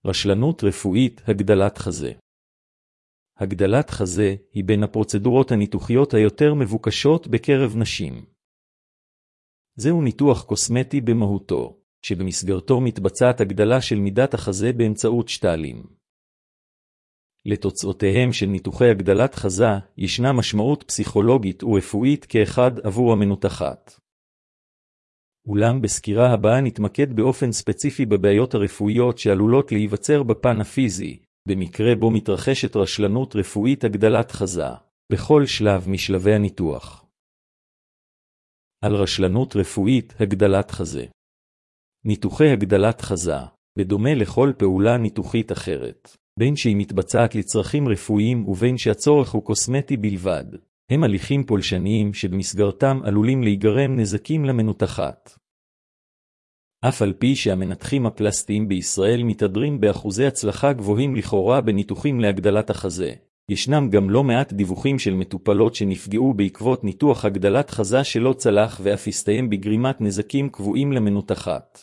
רשלנות רפואית, הגדלת חזה. הגדלת חזה היא בין הפרוצדורות הניתוחיות היותר מבוקשות בקרב נשים. זהו ניתוח קוסמטי במהותו, שבמסגרתו מתבצעת הגדלה של מידת החזה באמצעות שתלים. לתוצאותיהם של ניתוחי הגדלת חזה ישנה משמעות פסיכולוגית ורפואית כאחד עבור המנותחת. אולם בסקירה הבאה נתמקד באופן ספציפי בבעיות הרפואיות שעלולות להיווצר בפן הפיזי, במקרה בו מתרחשת רשלנות רפואית הגדלת חזה, בכל שלב משלבי הניתוח. על רשלנות רפואית הגדלת חזה. ניתוחי הגדלת חזה, בדומה לכל פעולה ניתוחית אחרת, בין שהיא מתבצעת לצרכים רפואיים ובין שהצורך הוא קוסמטי בלבד, הם הליכים פולשניים שבמסגרתם עלולים להיגרם נזקים למנותחת. אף על פי שהמנתחים הפלסטיים בישראל מתהדרים באחוזי הצלחה גבוהים לכאורה בניתוחים להגדלת החזה, ישנם גם לא מעט דיווחים של מטופלות שנפגעו בעקבות ניתוח הגדלת חזה שלא צלח ואף הסתיים בגרימת נזקים קבועים למנותחת.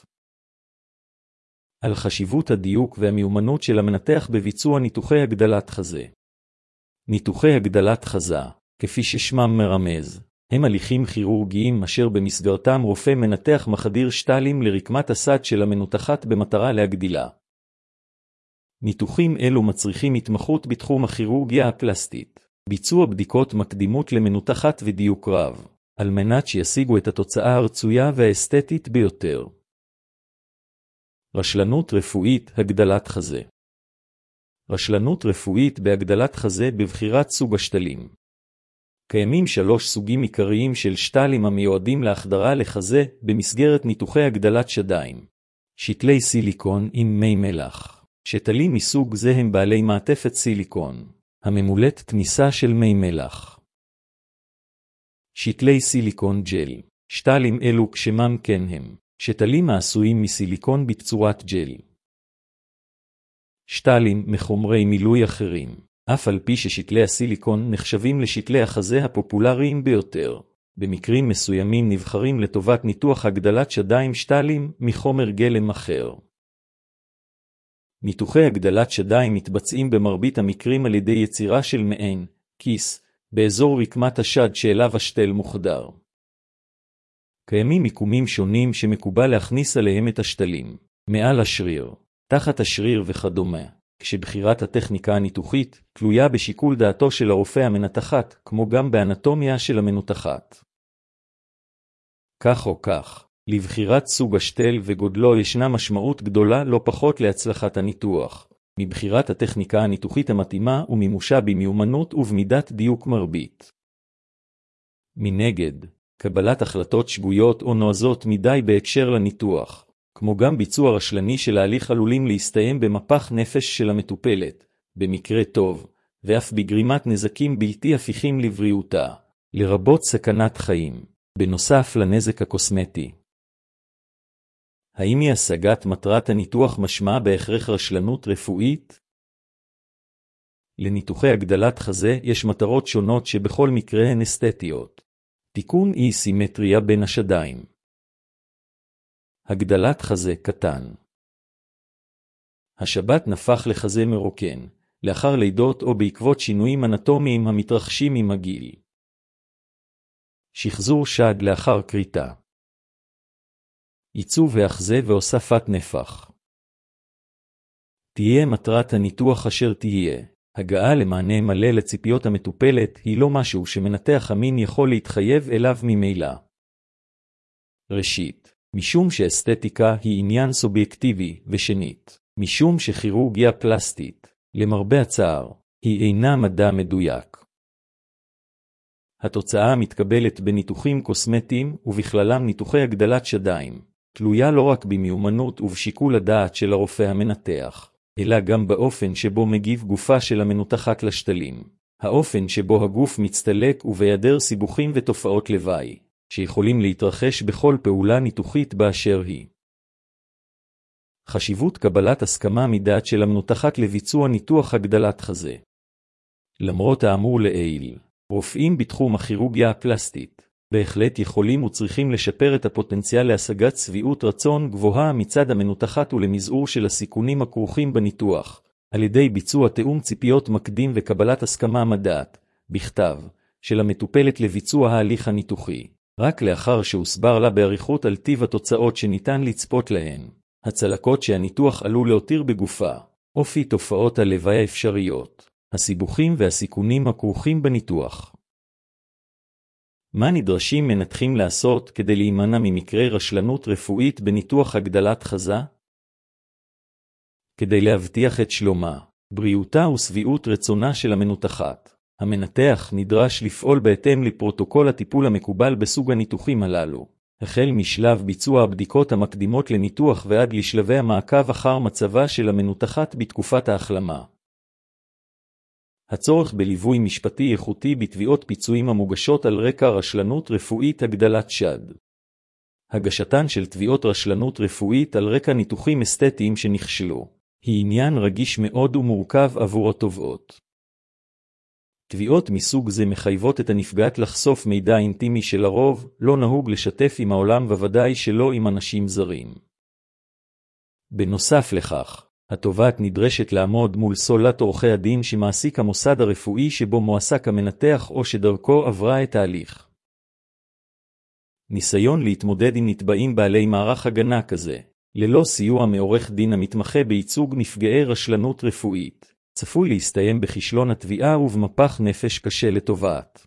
על חשיבות הדיוק והמיומנות של המנתח בביצוע ניתוחי הגדלת חזה. ניתוחי הגדלת חזה, כפי ששמם מרמז, הם הליכים כירורגיים אשר במסגרתם רופא מנתח מחדיר שתלים לרקמת הסד של המנותחת במטרה להגדילה. ניתוחים אלו מצריכים התמחות בתחום הכירורגיה הפלסטית, ביצוע בדיקות מקדימות למנותחת ודיוק רב, על מנת שישיגו את התוצאה הרצויה והאסתטית ביותר. רשלנות רפואית, הגדלת חזה. רשלנות רפואית בהגדלת חזה בבחירת סוג השתלים. קיימים 3 סוגים עיקריים של שתלים המיועדים להחדרה לחזה במסגרת ניתוחי הגדלת שדיים. שתלי סיליקון עם מי מלח. שתלים מסוג זה הם בעלי מעטפת סיליקון, הממולאת תמיסה של מי מלח. שתלי סיליקון ג'ל. שתלים אלו כשמם כן הם, שתלים העשויים מסיליקון בצורת ג'ל. שתלים מחומרי מילוי אחרים, אף על פי ששתלי הסיליקון נחשבים לשתלי החזה הפופולריים ביותר. במקרים מסוימים נבחרים לטובת ניתוח הגדלת שדיים שתלים מחומר גלם אחר. ניתוחי הגדלת שדיים מתבצעים במרבית המקרים על ידי יצירה של מעין, כיס, באזור רקמת השד שאליו השתל מוחדר. קיימים מיקומים שונים שמקובל להכניס עליהם את השתלים, מעל השריר, תחת השריר וכדומה, כשבחירת הטכניקה הניתוחית תלויה בשיקול דעתו של הרופא המנתחת, כמו גם באנטומיה של המנותחת. כך או כך, לבחירת סוג השתל וגודלו ישנה משמעות גדולה לא פחות להצלחת הניתוח, מבחירת הטכניקה הניתוחית המתאימה ומימושה במיומנות ובמידת דיוק מרבית. מנגד, קבלת החלטות שגויות או נועזות מדי בהקשר לניתוח, כמו גם ביצוע רשלני של ההליך עלולים להסתיים במפח נפש של המטופלת, במקרה טוב, ואף בגרימת נזקים בלתי הפיכים לבריאותה, לרבות סכנת חיים, בנוסף לנזק הקוסמטי. האם היא השגת מטרת הניתוח משמע בהכרח רשלנות רפואית? לניתוחי הגדלת חזה יש מטרות שונות שבכל מקרה הן אסתטיות. תיקון אי סימטריה בין השדיים. הגדלת חזה קטן. השבת נפח לחזה מרוקן, לאחר לידות או בעקבות שינויים אנטומיים המתרחשים עם הגיל. שחזור שד לאחר קריטה. עיצוב החזה והוספת נפח. תהיה מטרת הניתוח אשר תהיה. הגעה למענה מלא לציפיות המטופלת היא לא משהו שמנתח המין יכול להתחייב אליו ממילא. ראשית, משום שאסתטיקה היא עניין סובייקטיבי, ושנית, משום שכירורגיה פלסטית, למרבה הצער, היא אינה מדע מדויק. התוצאה המתקבלת בניתוחים קוסמטיים ובכללם ניתוחי הגדלת שדיים, תלויה לא רק במיומנות ובשיקול הדעת של הרופא המנתח, אלא גם באופן שבו מגיב גופה של המנותחת לשתלים, האופן שבו הגוף מצטלק ובהיעדר סיבוכים ותופעות לוואי, שיכולים להתרחש בכל פעולה ניתוחית באשר היא. חשיבות קבלת הסכמה מדעת של המנותחת לביצוע ניתוח הגדלת חזה. למרות האמור לעיל, רופאים בתחום הכירורגיה הפלסטית בהחלט יכולים וצריכים לשפר את הפוטנציאל להשגת שביעות רצון גבוהה מצד המנותחת ולמזעור של הסיכונים הכרוכים בניתוח, על ידי ביצוע תאום ציפיות מקדים וקבלת הסכמה מדעת, בכתב, של המטופלת לביצוע ההליך הניתוחי, רק לאחר שהוסבר לה באריכות על טיב התוצאות שניתן לצפות להן, הצלקות שהניתוח עלול להותיר בגופה, אופי תופעות הלוואי האפשריות, הסיבוכים והסיכונים הכרוכים בניתוח. מה נדרשים מנתחים לעשות כדי להימנע ממקרי רשלנות רפואית בניתוח הגדלת חזה? כדי להבטיח את שלומה, בריאותה ושביעות רצונה של המנותחת, המנתח נדרש לפעול בהתאם לפרוטוקול הטיפול המקובל בסוג הניתוחים הללו, החל משלב ביצוע הבדיקות המקדימות לניתוח ועד לשלבי המעקב אחר מצבה של המנותחת בתקופת ההחלמה. הצורך בליווי משפטי איכותי בתביעות פיצויים המוגשות על רקע רשלנות רפואית הגדלת שד. הגשתן של תביעות רשלנות רפואית על רקע ניתוחים אסתטיים שנכשלו, היא עניין רגיש מאוד ומורכב עבור התובעות. תביעות מסוג זה מחייבות את הנפגעת לחשוף מידע אינטימי שלרוב לא נהוג לשתף עם העולם וודאי שלא עם אנשים זרים. בנוסף לכך, התובעת נדרשת לעמוד מול סולת עורכי הדין שמעסיק המוסד הרפואי שבו מועסק המנתח או שדרכו עברה את ההליך. ניסיון להתמודד עם נתבעים בעלי מערך הגנה כזה, ללא סיוע מעורך דין המתמחה בייצוג נפגעי רשלנות רפואית, צפוי להסתיים בכישלון התביעה ובמפח נפש קשה לתובעת.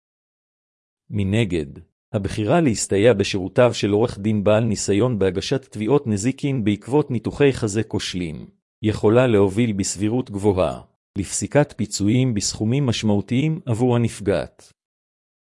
מנגד, הבחירה להסתייע בשירותיו של עורך דין בעל ניסיון בהגשת תביעות נזיקין בעקבות ניתוחי חזה כושלים, יכולה להוביל בסבירות גבוהה לפסיקת פיצויים בסכומים משמעותיים עבור הנפגעת.